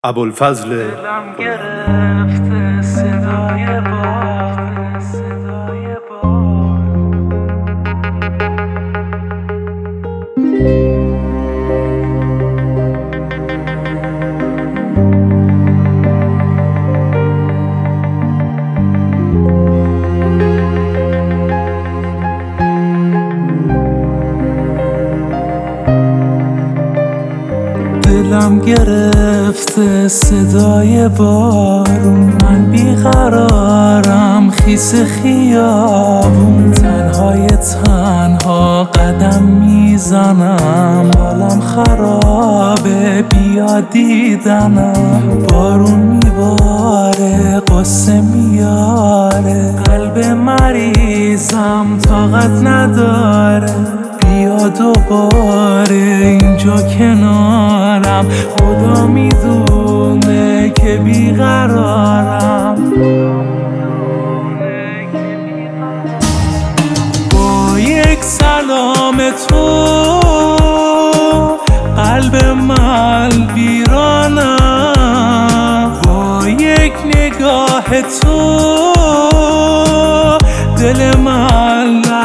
ابوالفضل دلم گرفته صدای باد. دلم گرفته صدای بارون، من بیقرارم خیس خیابون، تنهای تنها قدم میزنم، حالم خرابه بیا دیدنم، بارون میباره قصه میاره، قلب مریضم طاقت نداره، بیا دوباره اینجا کنارم، خدا میدونه که بیقرارم، با یک سلام تو قلب من ویرانم، با یک نگاه تو دل من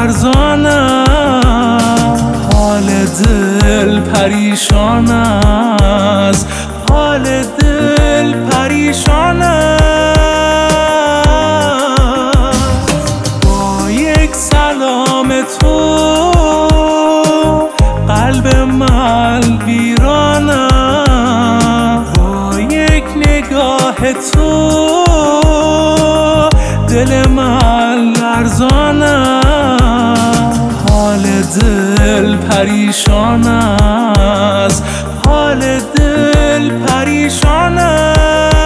لرزانم، حال دل پریشان است، حال دل پریشان است، با یک سلام تو قلب من ویرانم، با یک نگاه تو دل من لرزانم، حال دل پریشان است، حال دل پریشان است.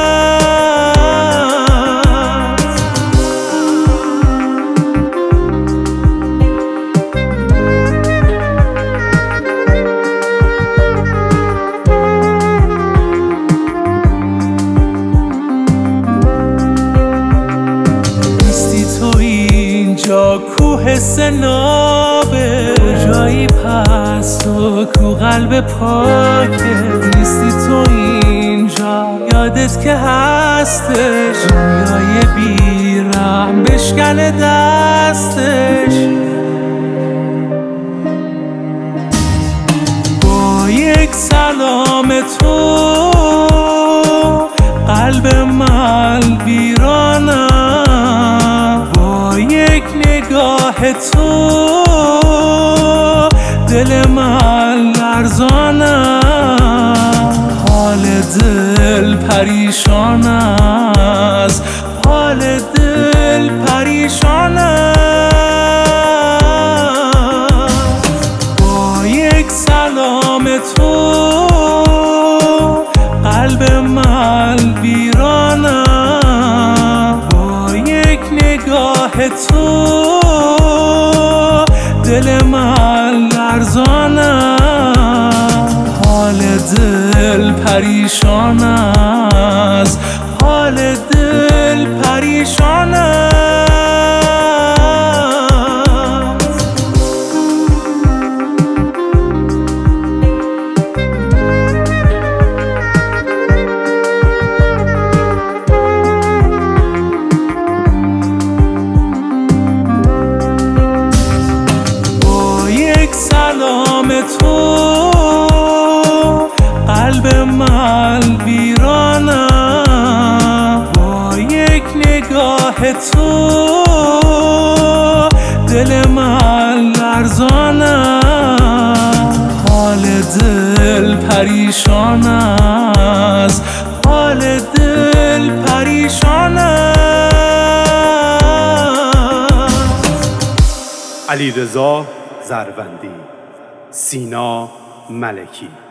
نیستی تو اینجا کوه سنابه، جایی پست و کو قلب پاکت، نیستی تو اینجا یادت که هستش، دنیای بیرحم بشکنه دستش، با یک سلام تو قلب من ویرانم، با یک نگاه تو دل من لرزانم، حال دل پریشان است، حال دل پریشان است، با یک سلام تو قلب من ویرانم، با یک نگاه تو دل من لرزانم، حال دل پریشان است، حال دل پریشان است. سلام تو قلب من ویرانم، با یک نگاه تو دل من لرزانم، حال دل پریشان است، حال دل پریشان است. علیرضا زروندی، سینا ملکی.